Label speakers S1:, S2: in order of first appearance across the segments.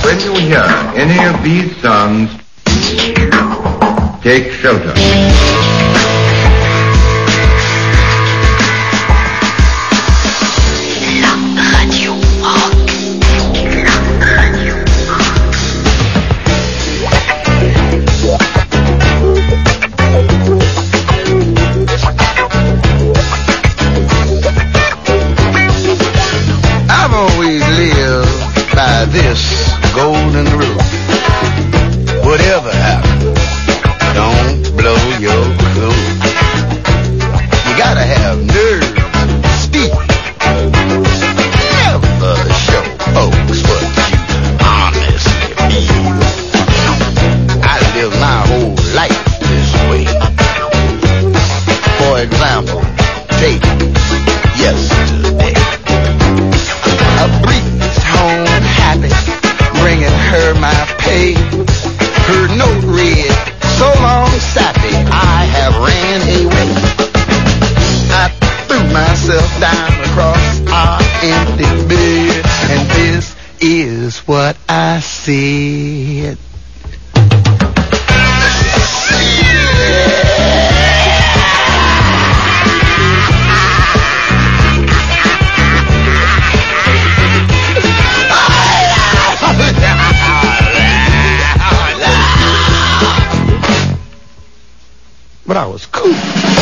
S1: When you hear any of these sounds, take shelter.
S2: I've always lived by this golden rule. Whatever happens, don't blow your cool. You gotta have nerve, speak. Never show folks what you honestly feel. I live my whole life this way. For example, take yesterday. A breeze home happy, bringing her my pay. Her note read, so long sappy, I have ran away. I threw myself down across our empty bed, and this is what I said. But I was cool.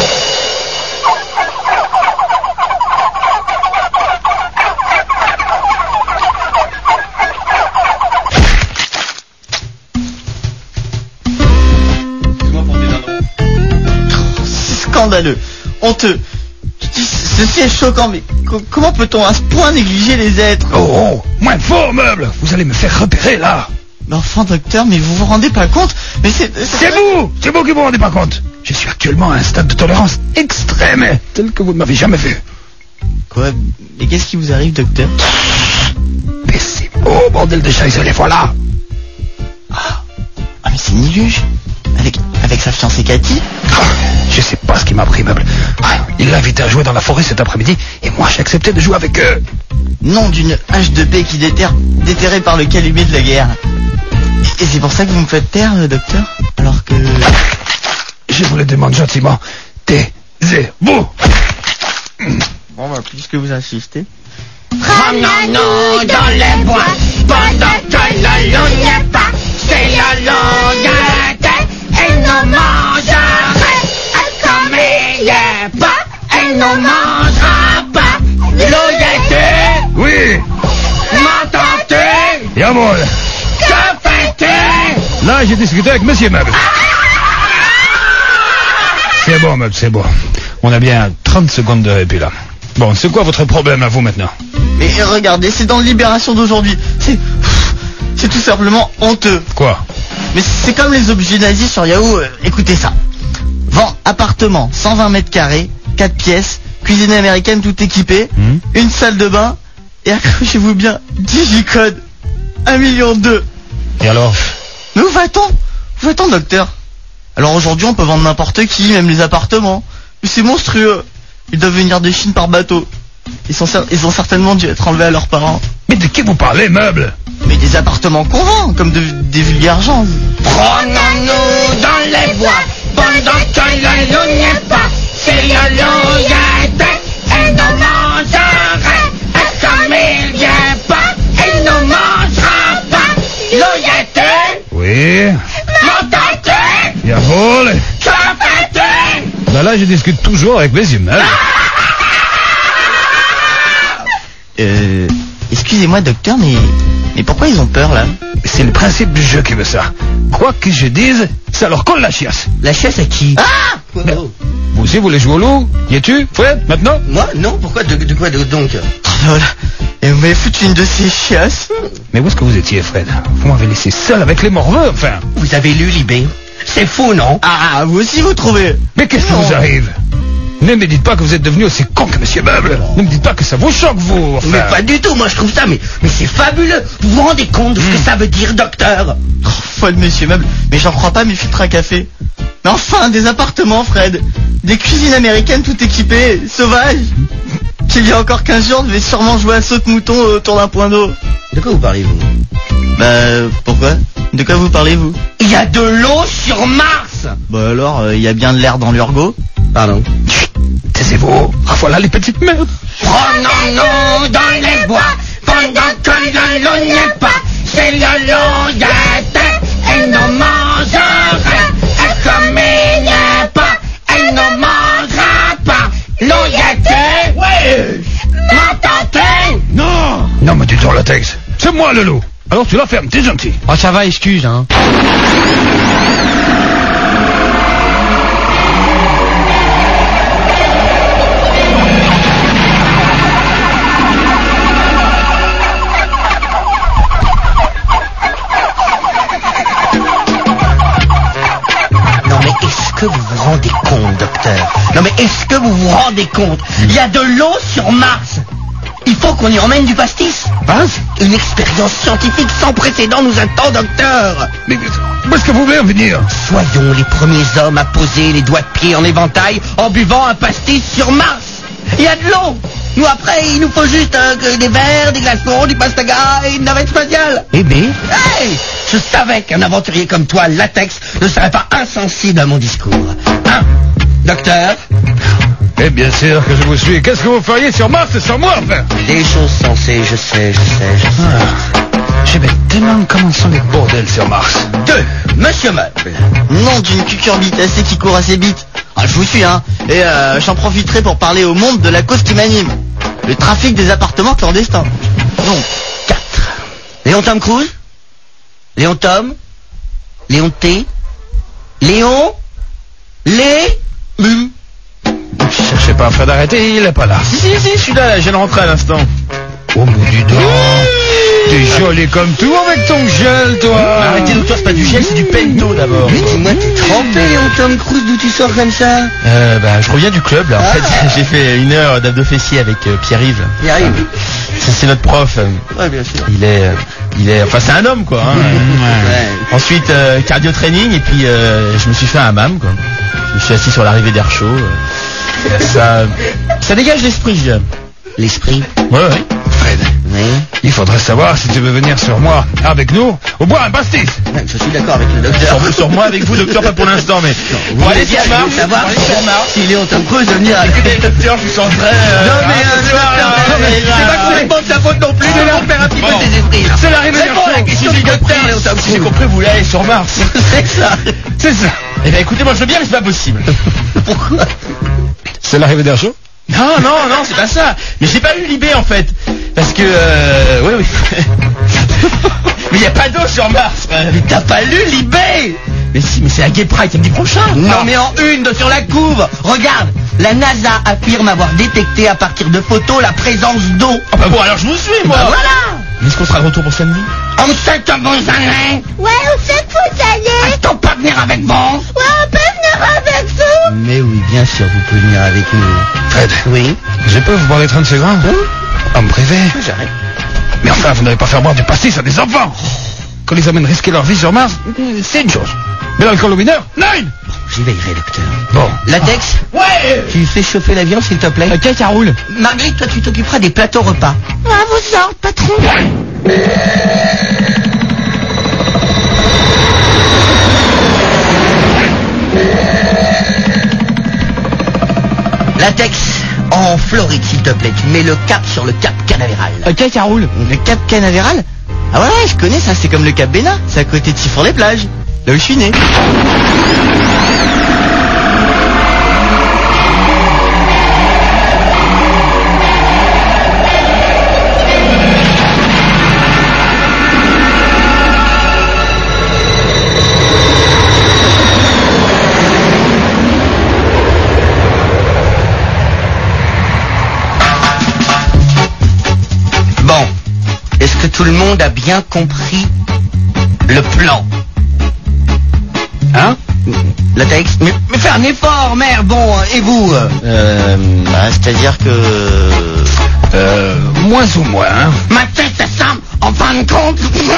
S3: Scandaleux, honteux. Ceci est choquant, mais comment peut-on à ce point négliger les êtres?
S4: Oh, moins fort, meuble. Vous allez me faire repérer, là.
S3: Mais enfin, docteur, mais vous vous rendez pas compte? Mais c'est
S4: vous qui vous rendez pas compte. Je suis actuellement à un stade de tolérance extrême, tel que vous ne m'avez jamais vu.
S3: Quoi? Mais qu'est-ce qui vous arrive, docteur?
S4: Baissez-vous, bordel de chaise, les voilà.
S3: Ah, mais c'est Niluge. Avec sa fiancée Cathy.
S4: Je sais pas ce qui m'a pris, meuble. Il l'a invité à jouer dans la forêt cet après-midi, et moi j'ai accepté de jouer avec eux.
S3: Nom d'une hache de paix qui déterrée par le calumet de la guerre. Et c'est pour ça que vous me faites taire, docteur? Alors que...
S4: Je vous le demande gentiment, taisez-vous.
S3: Bon, bah, puisque vous insistez.
S5: Promenons-nous dans les bois, pendant que la lune n'est pas, c'est la longue et nous mangerait, comme il n'est pas, elle nous mangera pas, l'oyété.
S4: Oui.
S5: M'entends-tu?
S4: Jawohl.
S5: Que fais-tu?
S4: Là, j'ai discuté avec monsieur Meuble. C'est bon, Meuble, c'est bon. On a bien 30 secondes de répit, là. Bon, c'est quoi votre problème à vous, maintenant?
S3: Mais regardez, c'est dans Libération d'aujourd'hui. C'est tout simplement honteux.
S4: Quoi?
S3: Mais c'est comme les objets nazis sur Yahoo. Écoutez ça. Vend appartement, 120 mètres carrés, 4 pièces, cuisine américaine tout équipée, une salle de bain, et accrochez-vous bien, digicode, 1,2 million.
S4: Et alors?
S3: Mais où va-t-on, docteur? Alors aujourd'hui, on peut vendre n'importe qui, même les appartements. Mais c'est monstrueux. Ils doivent venir de Chine par bateau. Ils ont certainement dû être enlevés à leurs parents.
S4: Mais de qui vous parlez, Meuble?
S3: Mais des appartements qu'on vend, comme des vulgaires gens.
S5: Promenons-nous dans les bois, pendant que la lune n'est pas, c'est la longue et nous mangerait, et comme il vient pas, il nous mangera pas, l'oyété.
S4: Oui.
S5: M'entends-tu?
S4: Jawohl.
S5: Que fais-tu?
S4: Ben là, je discute toujours avec monsieur Meuble.
S3: Excusez-moi, docteur, mais pourquoi ils ont peur, là?
S4: C'est le principe du jeu qui veut ça. Quoi que je dise, ça leur colle la chiasse.
S3: La chiasse à qui?
S5: Ah!
S4: Ben, vous aussi, vous voulez jouer au loup? Y es-tu, Fred, maintenant?
S6: Moi? Non, pourquoi? De quoi donc?
S3: Voilà. Et vous m'avez foutu une de ces chiasses.
S4: Mais où est-ce que vous étiez, Fred? Vous m'avez laissé seul avec les morveux, enfin.
S6: Vous avez lu Libé? C'est fou, non?
S3: Ah, vous aussi vous trouvez?
S4: Mais qu'est-ce qui vous arrive? Ne me dites pas que vous êtes devenu aussi con que monsieur Meuble. Ne me dites pas que ça vous choque, vous. Enfin.
S6: Mais pas du tout, moi je trouve ça, mais c'est fabuleux. Vous vous rendez compte de ce que ça veut dire, docteur?
S3: Oh, folle monsieur Meuble, mais j'en crois pas mes filtres à café. Mais enfin, des appartements, Fred. Des cuisines américaines tout équipées, sauvages. Qu'il y a encore 15 jours, je devais sûrement jouer à saute-mouton autour d'un point d'eau.
S6: De quoi vous parlez, vous?
S3: Pourquoi? De quoi vous parlez, vous?
S6: Il y a de l'eau sur Mars.
S3: Bah alors, il y a bien de l'air dans l'urgot.
S6: Pardon.
S4: Taisez-vous. Ah, voilà les petites merdes.
S5: Prenons-nous dans les bois pendant que le loup n'y est pas. C'est le loup guettait et nous mangerait. Et comme il n'y est pas, elle nous mangera pas. Loup guettait, oui. M'entendez?
S4: Non. Non, mais tu sors le texte. C'est moi le loup. Alors tu la fermes, t'es gentil.
S7: Oh, ça va, excuse, hein.
S6: Non mais est-ce que vous vous rendez compte, docteur? Non mais est-ce que vous vous rendez compte? Il y a de l'eau sur Mars. Il faut qu'on y emmène du pastis. Une expérience scientifique sans précédent nous attend, docteur.
S4: Mais où est-ce que vous voulez en venir?
S6: Soyons les premiers hommes à poser les doigts de pied en éventail en buvant un pastis sur Mars. Il y a de l'eau. Nous après, il nous faut juste des verres, des glaçons, du pastaga et une navette spatiale.
S3: Eh ben,
S6: Hey! Je savais qu'un aventurier comme toi, latex, ne serait pas insensible à mon discours. Hein? Docteur?
S4: Eh bien sûr que je vous suis. Qu'est-ce que vous feriez sur Mars sans moi, enfin?
S6: Des choses sensées, je sais.
S4: Je vais tellement comment sont les bordels sur Mars.
S6: 2. Monsieur Meuble.
S3: nom d'une cucurbitacée qui court assez vite. Ah, je vous suis, hein. Et j'en profiterai pour parler au monde de la cause qui m'anime. Le trafic des appartements clandestins. Non.
S6: 4. Léon Tom Cruise? Léon Tom? Léon T? Léon?
S4: Cherchez pas Fred d'arrêter, il est pas là.
S7: Si, je suis là, je viens de rentrer à l'instant.
S4: Oh mais dis donc. T'es joli comme tout avec ton gel, toi.
S7: Arrêtez, docteur, c'est pas du gel, c'est du pento d'abord.
S6: Mais dis-moi, t'es trempé, Léon Tom Cruise, d'où tu sors comme ça?
S7: Je reviens du club, là. En fait, j'ai fait 1 heure d'abdos fessiers avec Pierre-Yves.
S6: Pierre-Yves.
S7: C'est notre prof.
S6: Ouais, bien sûr.
S7: Enfin, c'est un homme, quoi. Hein.
S6: Ouais.
S7: Ensuite, cardio training, et puis je me suis fait un hammam, quoi. Je me suis assis sur l'arrivée d'air chaud. Ça dégage l'esprit, je dirais.
S6: L'esprit?
S7: Ouais.
S4: Fred,
S6: Oui.
S4: il faudrait savoir si tu veux venir sur moi avec nous ou boire un pastis.
S6: Ouais, je suis d'accord avec le docteur.
S7: Sur moi, avec vous, docteur, pas pour l'instant, mais...
S6: Vous allez bien savoir si Léon Tom Cruise veut venir avec
S7: Écoutez, docteur, je vous sens très...
S6: Non mais c'est pas complètement de sa faute non plus, mais on perd un petit peu
S7: Bon.
S6: ses esprits.
S7: C'est l'arrivée
S6: C'est bon, la question du docteur, Léon Tom
S7: Si j'ai
S6: Cruise.
S7: compris, vous voulez aller sur Mars.
S6: C'est ça.
S4: C'est ça.
S7: Eh bien, écoutez, moi je veux bien, mais c'est pas possible.
S6: Pourquoi?
S4: C'est l'arrivée d'air chaud?
S7: Non, c'est pas ça. Mais j'ai pas eu Libé en fait. Parce que... Oui. Mais y a pas d'eau sur Mars.
S6: Mais t'as pas lu Libé?
S7: Mais si, mais c'est à Gay Pride samedi prochain.
S6: Non mais en une sur la couve. Regarde, la NASA affirme avoir détecté à partir de photos la présence d'eau.
S7: Ah bah bon, alors je vous suis, moi.
S6: Bah voilà.
S7: Mais est-ce qu'on sera de retour pour samedi?
S5: On sait que vous allez.
S8: Ouais, on sait que vous allez.
S5: Est-ce qu'on peut venir avec vous?
S8: Ouais, on peut venir avec vous.
S6: Mais oui, bien sûr, vous pouvez venir avec nous.
S4: Fred,
S6: Oui.
S4: je peux vous boire les 30 secondes? Homme privé.
S6: J'arrête.
S4: Mais enfin, vous n'allez pas faire boire du pastis à des enfants. Qu'on les amène risquer leur vie sur Mars, c'est une chose. Mais l'alcool au mineur, nein.
S6: J'y veillerai, docteur.
S4: Bon.
S6: Latex,
S7: Ouais.
S6: tu fais chauffer l'avion, s'il te plaît.
S7: Ok, ça roule.
S6: Marguerite, toi, tu t'occuperas des plateaux repas.
S8: Ouais, vous sortez, patron.
S6: Latex, en Floride, s'il te plaît. Tu mets le cap sur le cap Canaveral.
S7: Ok, ça roule.
S3: Le Cap Canaveral? Ah ouais, je connais ça, c'est comme le Cap Bénin. C'est à côté de Sifour-les-Plages. Là où je suis né.
S6: Bon, est-ce que tout le monde a bien compris le plan?
S4: Hein?
S6: Latex, mais fais un effort, merde, bon, et vous?
S3: C'est-à-dire que...
S4: Moins ou moins, hein?
S5: Ma tête, ça semble, en fin de compte.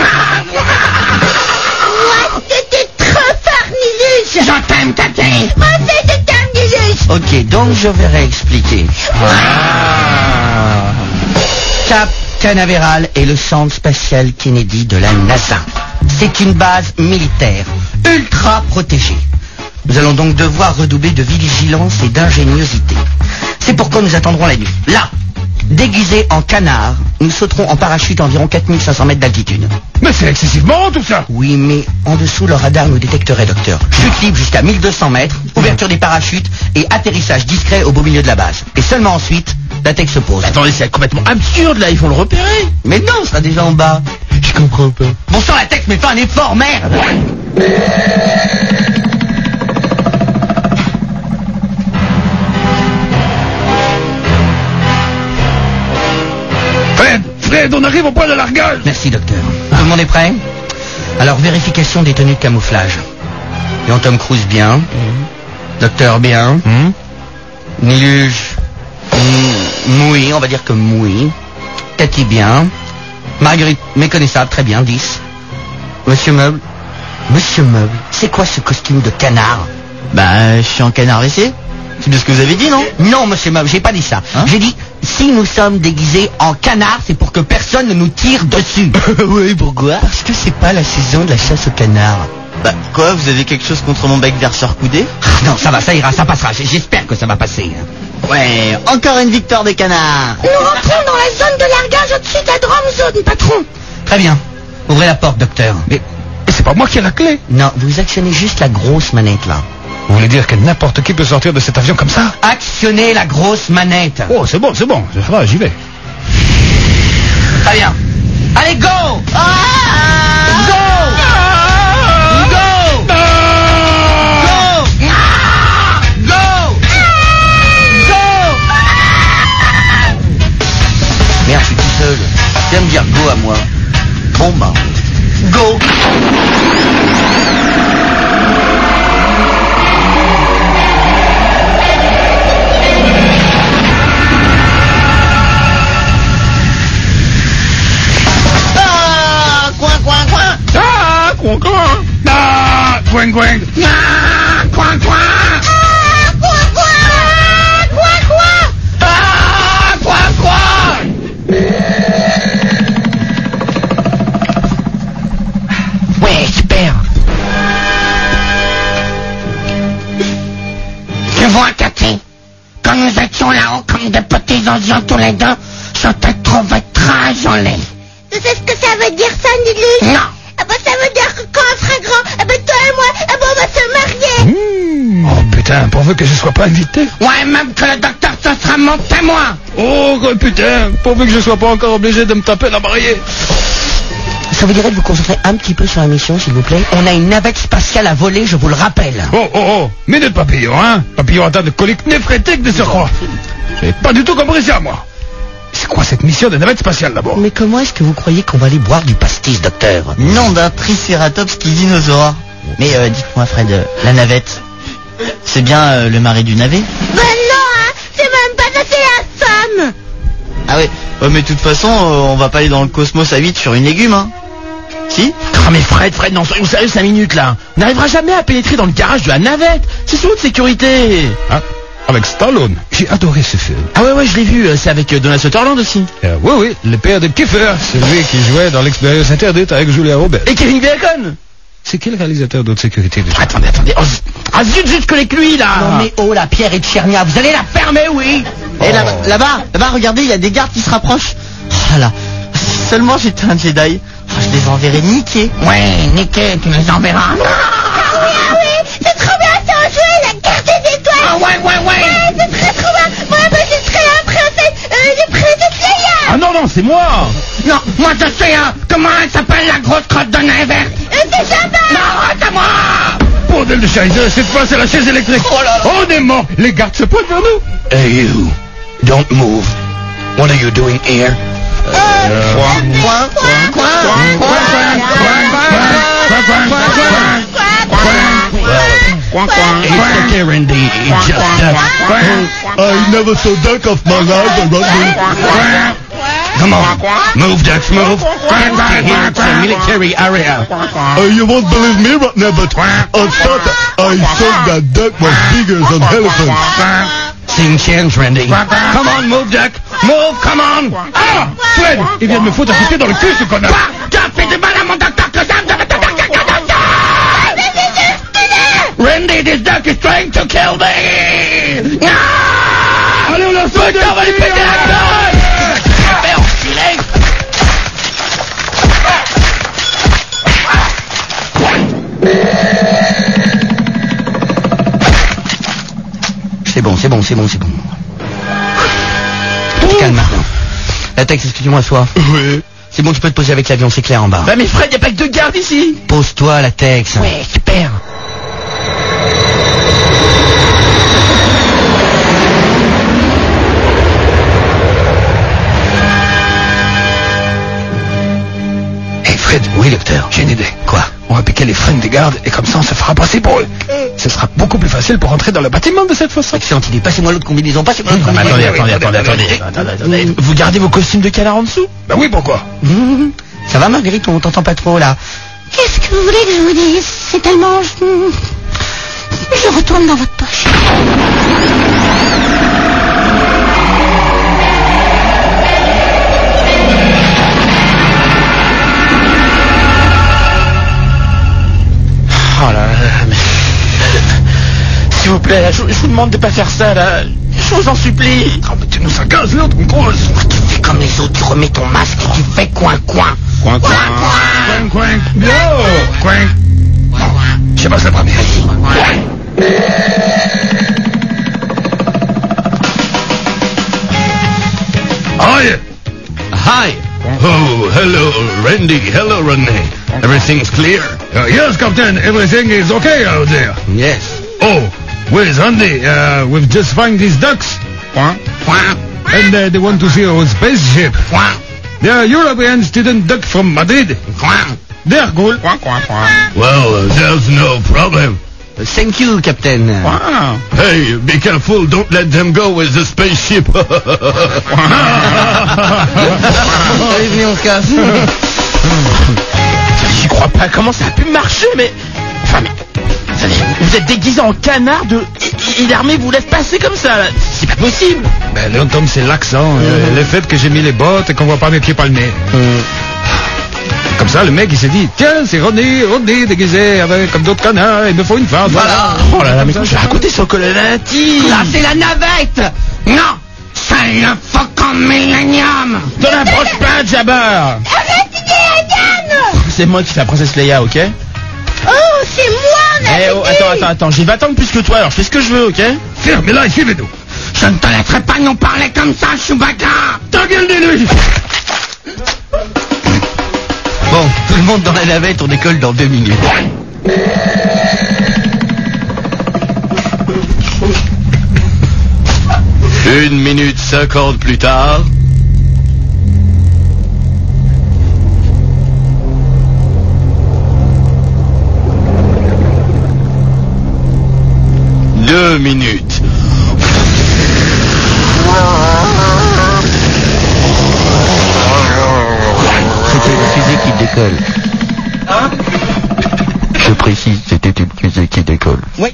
S8: Ouais, c'était trop farnilus.
S5: Je t'aime, Tati.
S8: Moi, c'était terminus.
S6: Ok, donc je vais réexpliquer. Cap Canaveral est le centre spatial Kennedy de la NASA. C'est une base militaire, ultra protégée. Nous allons donc devoir redoubler de vigilance et d'ingéniosité. C'est pourquoi nous attendrons la nuit. Là, déguisés en canards, nous sauterons en parachute à environ 4500 mètres d'altitude.
S4: Mais c'est excessivement haut tout ça.
S6: Oui, mais en dessous, le radar nous détecterait, docteur. Chute libre jusqu'à 1200 mètres, ouverture des parachutes et atterrissage discret au beau milieu de la base. Et seulement ensuite, la tech se pose.
S7: Attendez, c'est complètement absurde là, ils font le repérer.
S6: Mais non, on sera déjà en bas.
S7: Je comprends pas.
S6: Bon sang, la tech, mais fais un effort, merde.
S4: Fred, on arrive au point de largage.
S6: Merci, docteur. Tout le monde est prêt? Alors, vérification des tenues de camouflage. Lion Tom Cruise, bien. Docteur, bien. Niluge, moui, on va dire que moui. Cathy, bien. Marguerite, méconnaissable, très bien, 10. Monsieur Meuble, c'est quoi ce costume de canard?
S3: Bah, je suis en canard WC. C'est bien ce que vous avez dit, non?
S6: Non, monsieur Meuble, j'ai pas dit ça.
S3: Hein?
S6: J'ai dit, si nous sommes déguisés en canard, c'est pour que personne ne nous tire dessus.
S3: Oui, pourquoi?
S6: Parce que c'est pas la saison de la chasse au canard.
S3: Bah, quoi? Vous avez quelque chose contre mon bec verseur coudé?
S6: Non, ça va, ça ira, ça passera. J'espère que ça va passer.
S3: Ouais, encore une victoire des canards.
S8: Nous rentrons dans la zone de largage au-dessus de la Drome Zone, patron.
S6: Très bien. Ouvrez la porte, docteur.
S4: Mais c'est pas moi qui ai la clé.
S6: Non, vous actionnez juste la grosse manette, là.
S4: Vous voulez dire que n'importe qui peut sortir de cet avion comme ça?
S6: Actionnez la grosse manette.
S4: Oh, c'est bon, j'y vais.
S6: Très bien. Allez, go! Go! Go! Go! Go! Go! Merde, je suis tout seul. Tu vas me dire go à moi. Bon, bah, go!
S4: Coin, coin.
S5: Coin, coin.
S6: Ouais, super.
S5: Tu vois, Cathy, quand nous étions là-haut comme des petits angions tous les deux, je t'ai trouvé très jolie.
S8: Tu sais ce que ça veut dire, ça, Niluge?
S5: Non.
S8: Ah bah ça veut dire que quand on sera grand, ah bah toi et moi, ah bah on va se marier.
S4: Oh putain, pourvu que je sois pas invité.
S5: Ouais, même que le docteur, ce sera mon témoin.
S4: Oh putain, pourvu que je sois pas encore obligé de me taper la mariée.
S6: Ça vous dirait de vous concentrer un petit peu sur la mission, s'il vous plaît? On a une navette spatiale à voler, je vous le rappelle.
S4: Oh, minute papillon, hein. Papillon atteint de colique néphrétique de surcroît. J'ai pas du tout compris ça, moi. C'est quoi cette mission de navette spatiale, d'abord?
S6: Mais comment est-ce que vous croyez qu'on va aller boire du pastis, docteur?
S3: Nom d'un tricératops qui dinosaure. Mais dites-moi, Fred, la navette, c'est bien le mari du navet?
S8: Ben non, hein, c'est même pas ça, c'est la femme.
S3: Ah ouais, mais de toute façon, on va pas aller dans le cosmos à 8 sur une légume, hein? Si?
S7: Ah mais Fred, non, soyons sérieux 5 minutes là. On n'arrivera jamais à pénétrer dans le garage de la navette. C'est sous haute sécurité.
S4: Hein? Avec Stallone. J'ai adoré ce film.
S7: Ah ouais, je l'ai vu. C'est avec Donald Sutherland aussi.
S4: Oui, le père de Kiefer, celui qui jouait dans l'Expérience interdite avec Julia Roberts.
S7: Et Kevin Bacon.
S4: C'est qui le réalisateur d'haute sécurité déjà?
S7: Attendez. Ah zut, je connais que lui là.
S6: Non mais oh, la Pierre et de Tchernia, vous allez la fermer, oui.
S3: Et là-bas, regardez, il y a des gardes qui se rapprochent. Oh là, seulement j'étais un Jedi. Oh, je les enverrai niquer.
S5: Ouais, niquer, tu les enverras.
S8: Ah oui, c'est trop bien, c'est un jeu, la carte des étoiles.
S5: Ah ouais.
S8: Ouais, c'est très trop bien. Moi, je serai la princesse Leia.
S7: Ah non, c'est moi.
S5: Non, moi je sais, comment elle s'appelle la grosse crotte de nez verte?
S8: C'est Jabba.
S5: Non, c'est moi.
S4: Bordel de Scheiße, cette fois c'est la chaise électrique.
S3: Oh là là.
S4: On est mort. Les gardes se pointent vers nous.
S2: Hey you, don't move. What are you doing here?
S6: It's okay, Randy. It's just
S2: I never saw duck of my life around.
S6: Come on, move, ducks, move. Here it's a military area.
S2: You won't believe me right now, but on Saturday I saw that duck was bigger than elephant.
S6: Things change, Randy.
S4: Come on, move, Jack. Move, come on. Ah, Fred, il vient de me foutre un coup de pied dans le cul, ce connard.
S5: Tu as fait du mal à mon docteur que ça.
S4: Randy, this duck is trying to kill me. Ah! Allez, on l'a fait.
S5: On va lui péter la gueule.
S6: Mais enculé. C'est bon. Calme maintenant. La Tex, est-ce que tu m'assois?
S7: Oui.
S6: C'est bon, tu peux te poser avec l'avion, c'est clair en bas.
S7: Bah mais Fred, y a pas que deux gardes ici.
S6: Pose-toi, la Tex.
S7: Ouais, super.
S4: Hey Fred.
S6: Oui, docteur.
S4: J'ai une idée.
S6: Quoi?
S4: On va piquer les freins des gardes et comme ça on se fera passer pour eux. Ce sera beaucoup plus facile pour entrer dans le bâtiment de cette façon.
S6: Excellente idée. Passez-moi l'autre combinaison. Attendez.
S7: Vous gardez vos costumes de canard en dessous?
S4: Bah oui, pourquoi?
S6: Ça va, Marguerite? On t'entend pas trop, là.
S8: Qu'est-ce que vous voulez que je vous dise? C'est tellement... Je retourne dans votre poche.
S7: Oh là là, mais... S'il vous plaît, là, je vous demande de pas faire ça, là. Je vous en supplie.
S4: Oh, mais tu nous agaces, là, ton grosse.
S6: Tu fais comme les autres, tu remets ton masque et tu fais coin-coin.
S4: Coin. Yo, coin. Je passe le premier. Hi.
S2: Oh, hello, Randy. Hello, René. Everything's clear?
S4: Yes, Captain. Everything is okay out there.
S6: Yes.
S4: Oh, where's Andy? We've just found these ducks. And they want to see our spaceship. The European student duck from Madrid. They're cool.
S2: Well, there's no problem.
S6: Thank you, Captain.
S2: Hey, be careful. Don't let them go with the spaceship.
S6: Allez, venez, on se casse.
S7: J'y crois pas. Comment ça a pu marcher, mais... Enfin, mais... Vous êtes déguisé en canard et l'armée vous laisse passer comme ça, là. C'est pas possible.
S4: Ben, Léon Tom, c'est l'accent. Le fait que j'ai mis les bottes et qu'on voit pas mes pieds palmés. Comme ça, le mec, il s'est dit, tiens, c'est Rodney déguisé comme d'autres canards, il me faut une femme.
S6: Voilà.
S7: Oh là là, mais je vais raconter sur Colonati.
S6: Là, c'est la navette.
S5: Non, c'est le Faucon Millennium.
S7: T'en approche pas, Jabbar.
S8: Arrête, Diane.
S7: C'est moi qui fais la princesse Leia, ok?
S8: Oh, c'est moi,
S7: Eh oh, attends, j'y vais attendre plus que toi, alors je fais ce que je veux, ok?
S4: Fermez-la et suivez-nous.
S5: Je ne te laisserai pas nous parler comme ça, Chewbacca.
S4: Ta gueule de lui.
S6: Bon, tout le monde dans la navette, on décolle dans 2 minutes.
S2: Une minute 50 plus tard. Deux minutes.
S6: C'était une fusée qui décolle.
S7: Hein?
S6: Je précise, c'était une fusée qui décolle. Oui.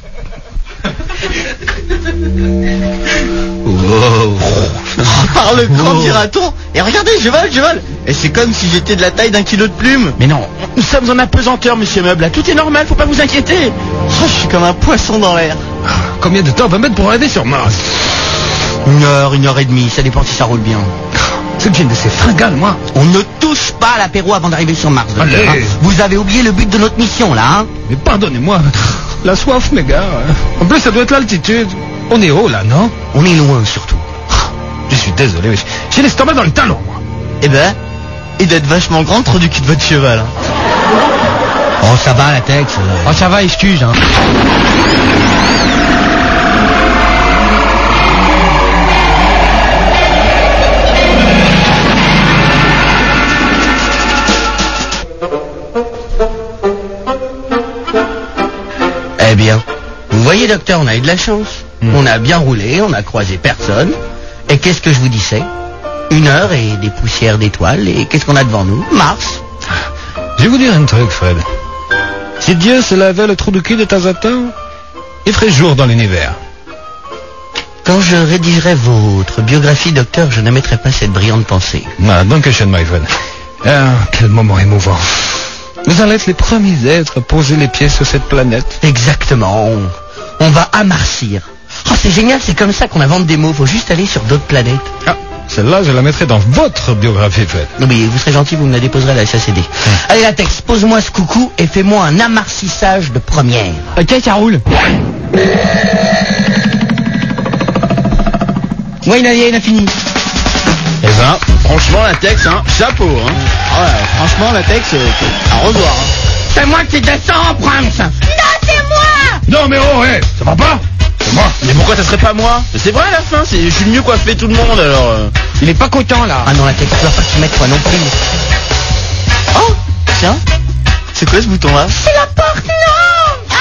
S3: Par le grand dira-t-on. Et regardez, je vole. Et c'est comme si j'étais de la taille d'1 kilo de plumes.
S7: Mais non, nous sommes en apesanteur, monsieur Meuble, là. Tout est normal, faut pas vous inquiéter.
S3: Oh, je suis comme un poisson dans l'air.
S4: Combien de temps on va mettre pour arriver sur Mars?
S6: 1 heure et demie, ça dépend si ça roule bien.
S4: C'est une de ces fringales, moi.
S6: On ne touche pas à l'apéro avant d'arriver sur Mars.
S4: Allez.
S6: Hein. Vous avez oublié le but de notre mission, là, hein?
S4: Mais pardonnez-moi, la soif, mes gars. En plus, ça doit être l'altitude. On est haut, là, non?
S6: On est loin, surtout.
S4: Je suis désolé, j'ai l'estomac dans le talon, moi.
S3: Eh ben, il doit être vachement grand le trou du cul de votre cheval. Hein.
S6: Oh, ça va, la Tex.
S7: Oh, ça va, excuse, hein.
S6: Eh bien, vous voyez, docteur, on a eu de la chance. On a bien roulé, on a croisé personne. Et qu'est-ce que je vous disais? 1 heure et des poussières d'étoiles. Et qu'est-ce qu'on a devant nous? Mars.
S4: Je vais vous dire un truc, Fred. Si Dieu se lavait le trou du cul de temps à temps, il ferait jour dans l'univers.
S6: Quand je rédigerai votre biographie, docteur, je ne mettrai pas cette brillante pensée.
S4: Ah, Dankeschön, my friend. Ah, quel moment émouvant. Vous allez être les premiers êtres à poser les pieds sur cette planète.
S6: Exactement. On va amarcir. Oh, c'est génial, c'est comme ça qu'on invente des mots. Faut juste aller sur d'autres planètes.
S4: Ah, celle-là, je la mettrai dans votre biographie, Fred.
S6: Non, mais vous serez gentil, vous me la déposerez à la SACD. Allez, Latex, pose-moi ce coucou et fais-moi un amarcissage de première.
S7: Ok, ça roule.
S6: Oui, il a fini.
S7: Eh ben, franchement, Latex, hein, chapeau, hein.
S3: Ah ouais, franchement, Latex, à revoir. Hein.
S5: C'est moi qui descends, Prince. Non, c'est moi.
S4: Non, mais oh, hey, ça va pas? C'est moi.
S7: Mais pourquoi ça serait pas moi? C'est vrai à la fin, je suis mieux coiffé tout le monde, alors...
S3: Il est pas content, là.
S6: Ah non, Latex, tu vas pas t'y mettre toi non plus.
S3: Oh, tiens. C'est quoi ce bouton-là?
S5: C'est la porte, non.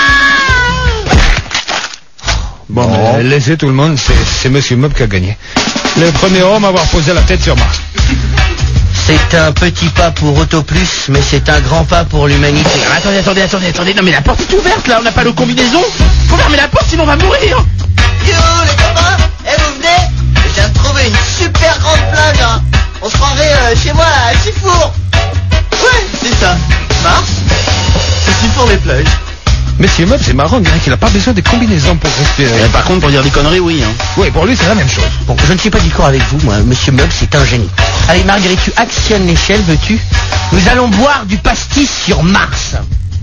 S4: Bon, mais laissez tout le monde, c'est Monsieur Mob qui a gagné. Le premier homme à avoir posé la tête sur Mars.
S6: C'est un petit pas pour Autoplus, mais c'est un grand pas pour l'humanité.
S7: Attendez, non mais la porte est ouverte là, on n'a pas de combinaison. Faut fermer la porte sinon on va mourir.
S3: Yo, les copains, vous venez? Je viens de trouver une super grande plage, hein. On se rendrait chez moi à Sifour. Ouais, c'est ça. Mars, c'est Sifour les plages.
S4: Monsieur Mob, c'est marrant, on dirait qu'il a pas besoin de combinaisons pour respirer.
S7: Par contre, pour dire des conneries, oui. Hein.
S4: Oui, pour lui, c'est la même chose.
S6: Bon, je ne suis pas d'accord avec vous, moi. Monsieur Mug, c'est un génie. Allez, Marguerite, tu actionnes l'échelle, veux-tu? Nous allons boire du pastis sur Mars.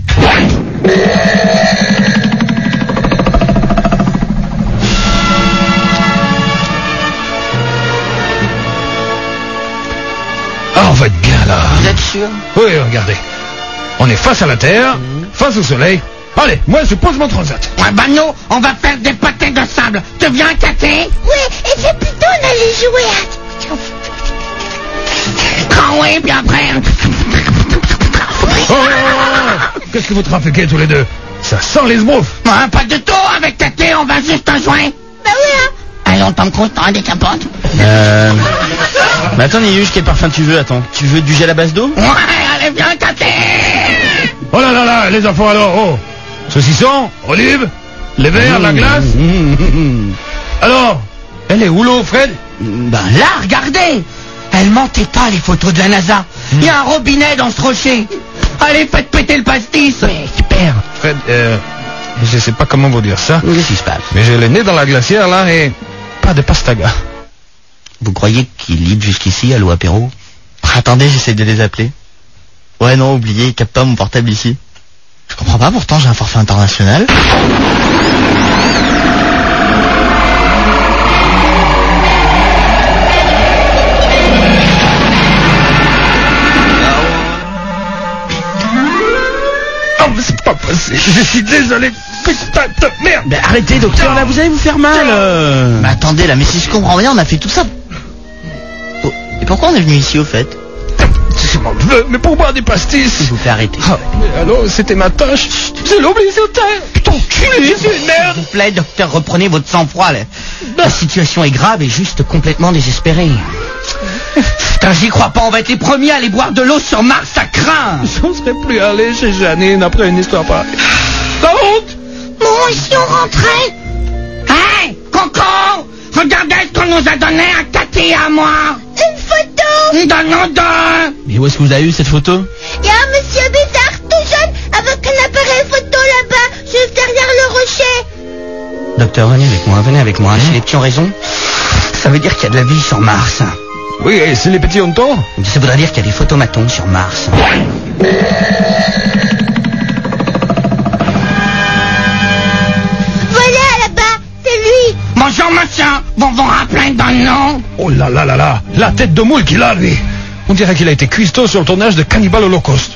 S4: Ah, on va être bien là.
S6: Vous êtes sûr?
S4: Oui, regardez. On est face à la Terre, face au Soleil. Allez, moi je pose mon transat.
S5: Ah bah nous, on va faire des patins de sable. Tu viens, Cathy? Oui, et c'est plutôt on allait jouer à... Ah oui, bien après.
S4: Oh, qu'est-ce que vous trafiquez tous les deux? Ça sent les sbroufs.
S5: Ah, pas du tout, avec Cathy, on va juste en jouer. Bah oui, hein. Allez, on tombe content des capotes.
S7: Mais attends, Niyush, quel parfum tu veux? Attends, tu veux du gel à base d'eau?
S5: Ouais, allez, viens, Cathy.
S4: Oh là là là, les enfants alors, oh. Saucisson, olive, les verres, la glace. Alors, elle est où l'eau, Fred?
S6: Ben là, regardez. Elle mentait pas, les photos de la NASA. Il y a un robinet dans ce rocher. Allez, faites péter le pastis.
S7: Mais super.
S4: Fred, je sais pas comment vous dire ça.
S6: Qu'est-ce qui se passe?
S4: Mais j'ai le nez dans la glacière là et pas de pastaga.
S6: Vous croyez qu'il lit jusqu'ici à l'eau apéro?
S3: Attendez, j'essaie de les appeler. Ouais, non, oubliez, il capte pas mon portable ici. Je comprends pas, pourtant j'ai un forfait international.
S4: Oh, mais c'est pas possible. Je suis désolé. Putain de merde.
S7: Mais arrêtez, docteur, là, vous allez vous faire mal.
S3: Mais attendez, là, mais si je comprends bien, on a fait tout ça. Oh, et pourquoi on est venu ici, au fait?
S4: Je m'en veux, mais pour boire des pastis.
S6: S'il vous plaît, arrêtez.
S4: Ah, mais alors, c'était ma tâche. Je l'ai oublié sur terre. Putain, culé, c'est une merde.
S6: S'il vous plaît, docteur, reprenez votre sang-froid, là. La situation est grave et juste complètement désespérée. Putain, j'y crois pas, on va être les premiers à aller boire de l'eau sur Mars, ça craint.
S4: J'en serais plus allé chez Janine après une histoire pareille. La honte.
S5: Bon, ici on rentrait. Hey, Coco, regardez ce qu'on nous a donné à Cathy et à moi. Une photo. Donne-nous deux.
S7: Mais où est-ce que vous avez eu cette photo?
S5: Il y a un monsieur bizarre tout jeune avec un appareil photo là-bas, juste derrière le rocher.
S6: Docteur, venez avec moi. Si les petits ont raison, ça veut dire qu'il y a de la vie sur Mars.
S4: Oui, et si les petits ont tort?
S6: Ça voudrait dire qu'il y a des photomatons sur Mars.
S5: Voilà là-bas, c'est lui. Bonjour monsieur, vous vous rappelez d'un nom?
S4: Oh là là là là, la tête de moule qu'il a, lui. On dirait qu'il a été cuistot sur le tournage de Cannibal Holocaust.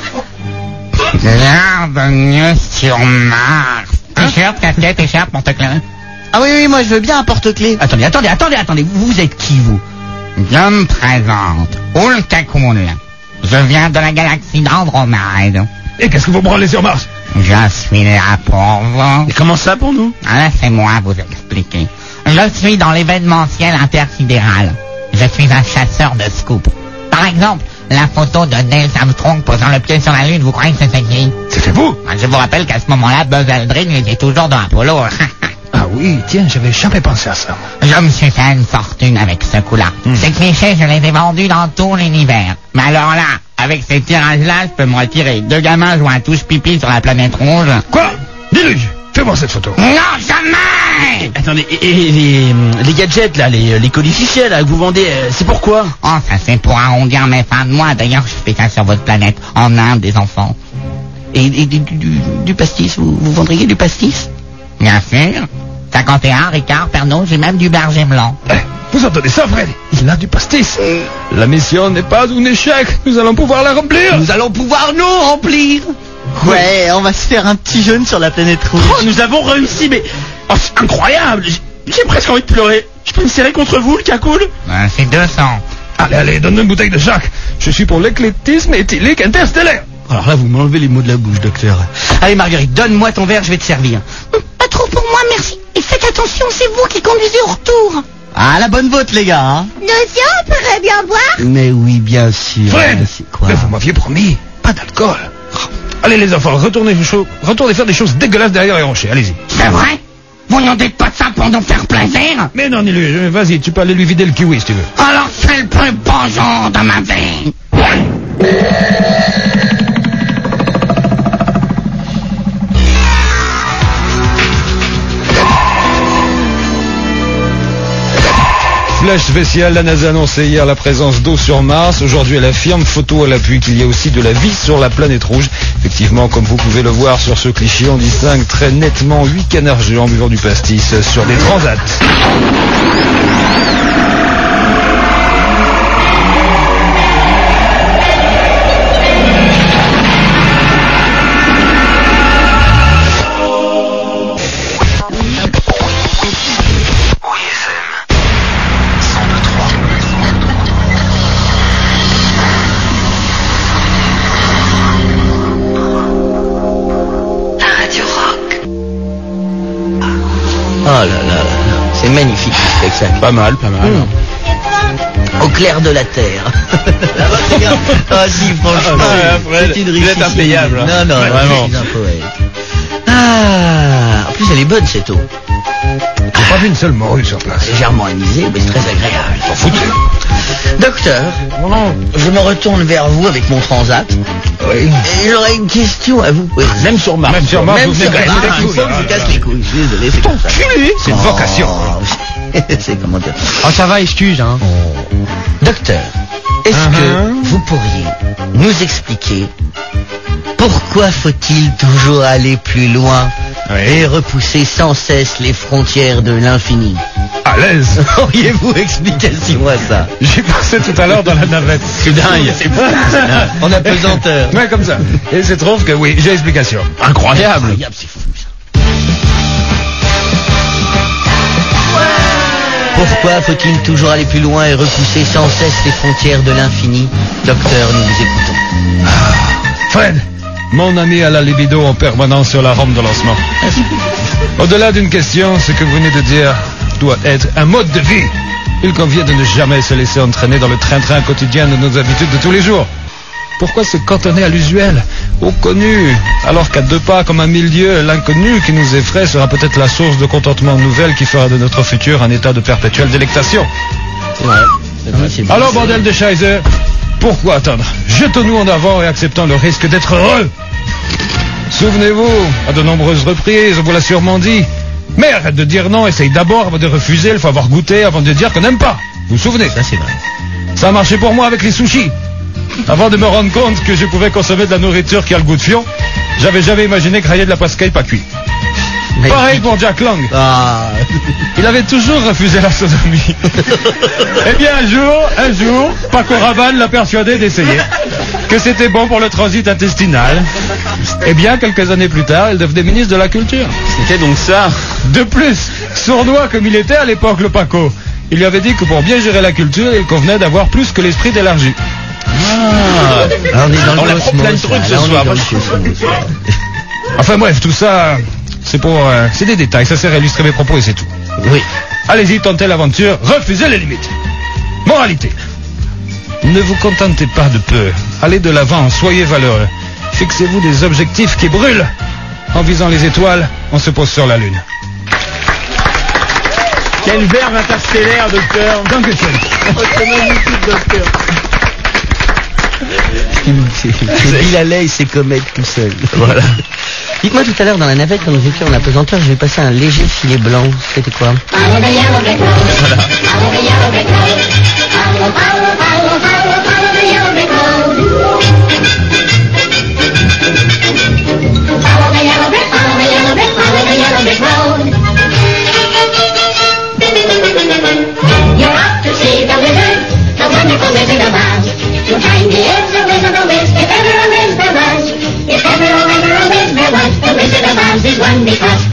S5: Bienvenue sur Mars. T-shirt, casquette, écharpe, monte-clés.
S3: Ah oui, moi je veux bien un porte-clés.
S6: Attendez, vous êtes qui, vous?
S5: Je me présente, Ulcacool. Je viens de la galaxie d'Andromède.
S4: Et qu'est-ce que vous branlez sur Mars?
S5: Je suis là pour vous.
S7: Et comment ça pour nous?
S5: Laissez-moi vous expliquer. Je suis dans l'événementiel intersidéral. Je suis un chasseur de scoop. Par exemple, la photo de Neil Armstrong posant le pied sur la Lune, vous croyez que c'est qui?
S4: C'était vous?
S5: Je vous rappelle qu'à ce moment-là, Buzz Aldrin était toujours dans Apollo.
S4: Ah oui, tiens, j'avais jamais pensé à ça.
S5: Je me suis fait une fortune avec ce coup-là. Ces clichés, je les ai vendus dans tout l'univers. Mais alors là, avec ces tirages-là, je peux me retirer. 2 gamins jouant à touche pipi sur la planète rouge.
S4: Quoi? Déluge, fais-moi cette photo.
S5: Non, jamais!
S7: Attendez, et les gadgets, là, les colificiels, là, que vous vendez, c'est pourquoi?
S5: Oh, ça c'est pour arrondir mes fins de mois. D'ailleurs, je fais ça sur votre planète, en Inde, des enfants.
S6: Et du pastis, vous vendriez du pastis?
S5: Bien sûr. 51, Ricard, Pernod, j'ai même du berger blanc.
S4: Vous entendez ça, Fred? Il a du pastis. La mission n'est pas un échec. Nous allons pouvoir la remplir.
S6: Nous allons pouvoir nous remplir.
S3: Ouais, on va se faire un petit jeûne sur la planète rouge.
S7: Oh, nous avons réussi, mais... Oh, c'est incroyable. J'ai presque envie de pleurer. Je peux me serrer contre vous, le cacoule?
S5: C'est 200.
S4: Allez, donne-nous une bouteille de Jacques. Je suis pour l'éclectisme éthylique interstellaire.
S7: Alors là, vous m'enlevez les mots de la bouche, docteur. Allez, Marguerite, donne-moi ton verre, je vais te servir.
S8: Pas trop pour moi, merci. Et faites attention, c'est vous qui conduisez au retour.
S3: Ah, la bonne vôtre, les gars, hein.
S8: Deuxième, on pourrait bien boire.
S6: Mais oui, bien sûr.
S4: Fred,
S6: C'est quoi?
S4: mais vous m'aviez promis, pas d'alcool. Allez les enfants, retournez faire des choses dégueulasses derrière les rochers, allez-y.
S5: C'est vrai? Vous n'en dites pas de ça pour nous faire plaisir?
S4: Mais non, Nilu, vas-y, tu peux aller lui vider le kiwi si tu veux.
S5: Alors c'est le plus beau jour de ma vie.
S9: Flash spécial, la NASA annonçait hier la présence d'eau sur Mars. Aujourd'hui, elle affirme, photo à l'appui, qu'il y a aussi de la vie sur la planète rouge. Effectivement, comme vous pouvez le voir sur ce cliché, on distingue très nettement 8 canards géants buvant du pastis sur des transats.
S6: Oh là là, c'est magnifique ce spectacle.
S7: Pas mal.
S6: Au clair de la terre. Ah si, franchement, c'est une richesse.
S7: vous êtes impayable.
S6: Non,
S7: vraiment.
S6: Je suis un poète. Ah, en plus elle est bonne cette eau.
S4: J'ai pas vu une seule morue sur place.
S6: Légèrement anisée, mais c'est très agréable.
S4: S'en foutez.
S6: Docteur, je me retourne vers vous avec mon transat.
S4: Oui.
S6: Et j'aurais une question à vous poser.
S7: Même sur Mars.
S4: Même sur Mars,
S6: Même
S4: vous
S6: sur
S4: venez
S6: Mars,
S4: casser les
S6: il
S4: couilles.
S6: faut que je casse les couilles. Je suis désolé, c'est comme ça.
S4: C'est une vocation.
S6: C'est comment dire.
S7: Oh, ça va, excuse, hein.
S6: Docteur, est-ce que vous pourriez nous expliquer pourquoi faut-il toujours aller plus loin et repousser sans cesse les frontières de l'infini?
S4: À l'aise.
S6: Auriez-vous explication à ça?
S4: J'y pensais tout à l'heure dans la navette.
S7: C'est dingue.
S6: En apesanteur.
S4: Ouais, comme ça. Et il se trouve que oui, j'ai explication.
S7: Incroyable.
S6: C'est fou ça. Pourquoi faut-il toujours aller plus loin et repousser sans cesse les frontières de l'infini? Docteur, nous vous écoutons.
S4: Fred, mon ami a la libido en permanence sur la rampe de lancement. Au-delà d'une question, ce que vous venez de dire doit être un mode de vie. Il convient de ne jamais se laisser entraîner dans le train-train quotidien de nos habitudes de tous les jours. Pourquoi se cantonner à l'usuel, au connu, alors qu'à 2 pas comme à 1000 lieues, l'inconnu qui nous effraie sera peut-être la source de contentement nouvelle qui fera de notre futur un état de perpétuelle délectation.
S6: C'est vrai. C'est bien.
S4: Alors, bordel de Scheiser, pourquoi attendre? Jetons-nous en avant et acceptons le risque d'être heureux. Souvenez-vous, à de nombreuses reprises, on vous l'a sûrement dit. Mais arrête de dire non, essaye d'abord avant de refuser, il faut avoir goûté avant de dire qu'on n'aime pas. Vous vous souvenez?
S6: Ça c'est vrai.
S4: Ça a marché pour moi avec les sushis. Avant de me rendre compte que je pouvais consommer de la nourriture qui a le goût de fion, j'avais jamais imaginé grailler de la pascaille pas cuite. Pareil pour Jack Lang.
S6: Ah.
S4: Il avait toujours refusé la sodomie. Eh bien, un jour, Paco Rabanne l'a persuadé d'essayer. Que c'était bon pour le transit intestinal. Eh bien, quelques années plus tard, il devenait ministre de la Culture.
S7: C'était donc ça.
S4: De plus, sournois comme il était à l'époque, le Paco, il lui avait dit que pour bien gérer la culture, il convenait d'avoir plus que l'esprit d'élargi.
S6: Ah. Alors, on est dans
S7: On
S6: le
S7: apprend
S6: cosmos,
S7: plein de trucs
S6: là.
S7: ce
S6: Là, on est
S7: soir.
S6: dans le cosmos.
S4: Enfin bref, tout ça, c'est des détails, ça sert à illustrer mes propos et c'est tout.
S6: Oui.
S4: Allez-y, tentez l'aventure, refusez les limites. Moralité. Ne vous contentez pas de peu. Allez de l'avant, soyez valeureux. Fixez-vous des objectifs qui brûlent. En visant les étoiles, on se pose sur la Lune.
S7: Quel verbe interstellaire, docteur.
S4: Dankeschön.
S3: C'est magnifique, docteur.
S6: C'est Bill Haley, c'est comète tout seul.
S7: Voilà.
S6: Dites-moi tout à l'heure dans la navette quand nous étions en apesanteur, j'ai passé un léger filet blanc. C'était quoi?
S5: You're off to see the wizard, the wonderful Wizard of Oz. You'll find he is a wizard of Wiz, if ever a Wiz there was. If ever a Wiz there was, the Wizard of Oz is one because